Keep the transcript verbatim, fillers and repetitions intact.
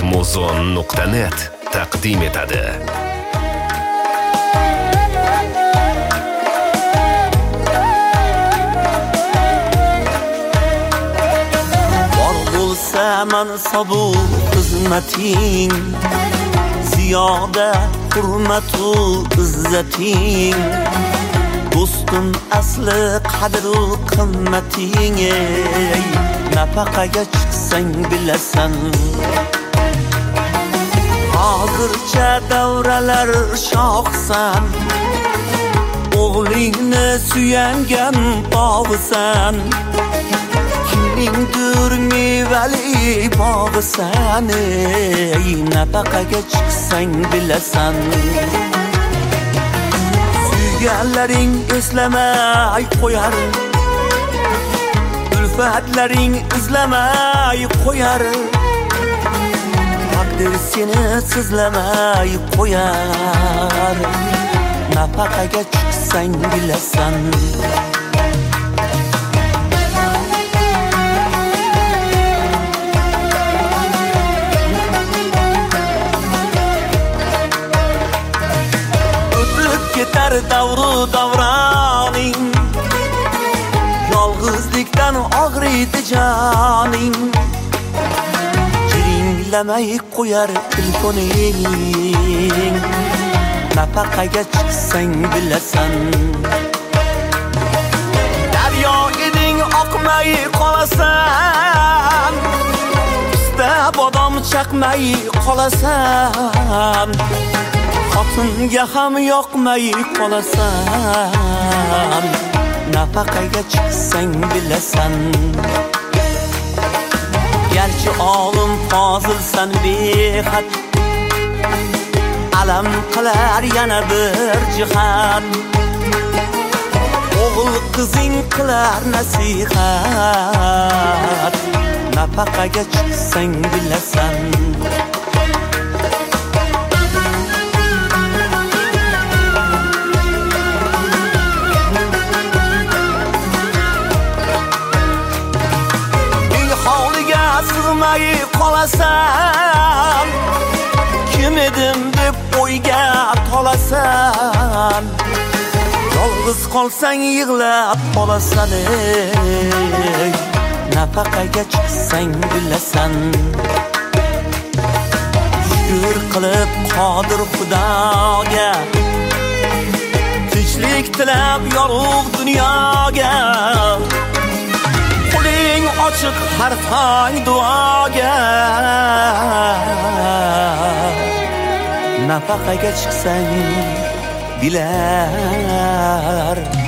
muzon nuqta net taqdim etadi. Bor bo'lsa mansabu xizmating, ziyoda hurmatu izzating, do'stim asli qadru qimmating, ey nafaqaga chiqsang bilasan. Hozircha davralar shohsan, o'g'lingni suyangan bog'san, kimningdir mevali bog'san, ey nafaqaga chiqsang bilasan. Suyganlaring eslamay qo'yar, ulfatlaring izlamay qo'yar, taqdir seni sizlamay qo'yar, nafaqaga chiqsang bilasan. O'tib ketar davru davroning, yolg'izlikdan og'riydi joning, jiringlamay qo'yar telefoning, nafaqaga chiqsang bilasan. Daryo eding oqmay qolasan, usta bodom chaqmay qolasan, xotinga ham yoqmay qolasan, nafaqaga chiqsang bilasan. Garchi olim fozilsan behad, alam qilar yana bir jihat, o'g'il qizing qilar nasihat, nafaqaga chiqsang bilasan. Sig'may qolasan, kim edim deb o'yga tolasan, yolg'iz qolsang yig'lab qolasan, ey nafaqaga chiqsang bilasan. Shukr qilib qodir Xudoga, tinchlik tilab yorug' dunyoga, qo'ling ochiq har tong duoga, nafaqaga chiqsang bilar